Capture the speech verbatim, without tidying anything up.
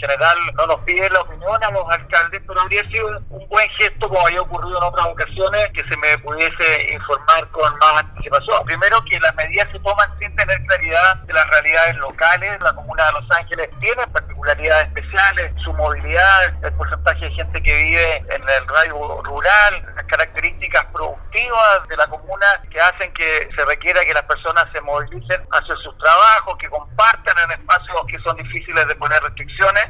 general no nos piden la opinión a los alcaldes, pero habría sido un buen gesto, como había ocurrido en otras ocasiones, que se me pudiese informar con más anticipación. Primero, que las medidas se toman sin tener claridad de las realidades locales. La comuna de Los Ángeles tiene particularidades especiales, su movilidad, el porcentaje de gente que vive en el radio rural, las características productivas de la comuna que hacen que se requiera que las personas se movilicen hacia sus trabajos, que compartan en espacios que son difíciles de poner restricciones.